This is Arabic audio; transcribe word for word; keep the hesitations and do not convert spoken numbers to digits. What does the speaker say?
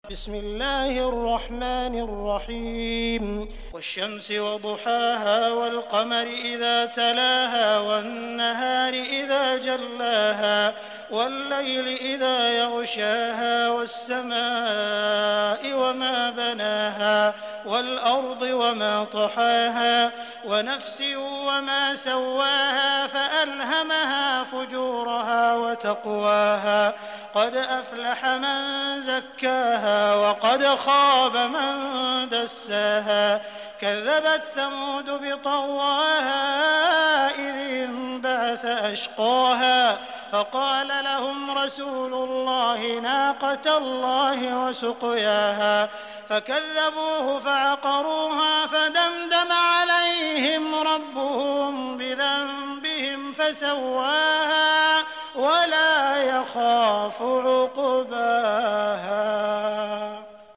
بسم الله الرحمن الرحيم والشمس وضحاها والقمر إذا تلاها والنهار إذا جلاها والليل إذا يغشاها والسماء وما بناها والأرض وما طحاها ونفس وما سواها فألهمها فجورها وتقواها قد أفلح من زكاها وقد خاب من دساها كذبت ثمود بطغواها إذ انبعث أشقاها فقال لهم رسول الله ناقة الله وسقياها فكذبوه فعقروها فدمدم عليهم ربهم بذنبهم فسواها ولا يخاف عقباها.